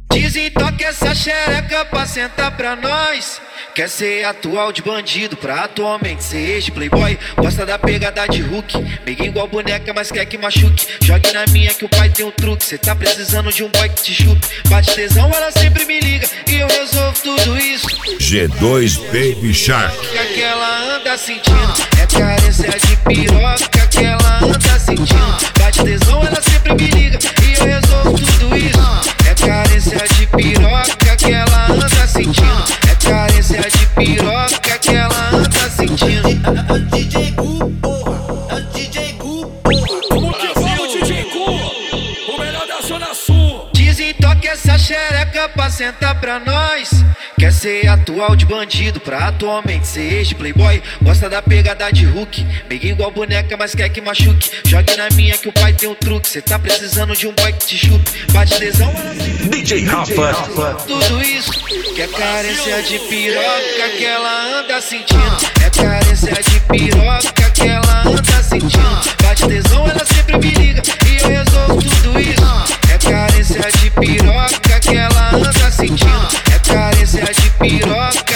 Dizem toca essa xereca pra sentar pra nós. Quer ser atual de bandido pra atualmente ser ex-playboy. Gosta da pegada de Hulk, meio igual boneca, mas quer que machuque. Jogue na minha que o pai tem um truque. Cê tá precisando de um boy que te chupe. Bate tesão, ela sempre me liga e eu resolvo tudo isso. G2 Baby Shark. Que aquela anda sentindo é carência de piroca que ela anda sentindo. Bate tesão, ela sempre me liga e eu resolvo tudo isso. É carência de piroca que ela anda sentindo. É carência de piroca que ela anda sentindo. É o DJ Gu, porra. É o DJ Gu, porra. Vamos que vamos, DJ Gu, o melhor da Zona Sul. Dizem toca essa xereca pra sentar pra nós. Quer ser atual de bandido pra atualmente ser ex-playboy. Gosta da pegada de Hulk, meio igual boneca, mas quer que machuque. Jogue na minha que o pai tem um truque. Cê tá precisando de um boy que te chupe. Bate tesão, DJ Rafa. tudo isso. Que é carência de piroca que ela anda sentindo. É carência de piroca que ela anda sentindo. Bate tesão, ela sempre me liga e eu resolvo tudo isso. É carência de piroca que ela anda sentindo. É carência de piroca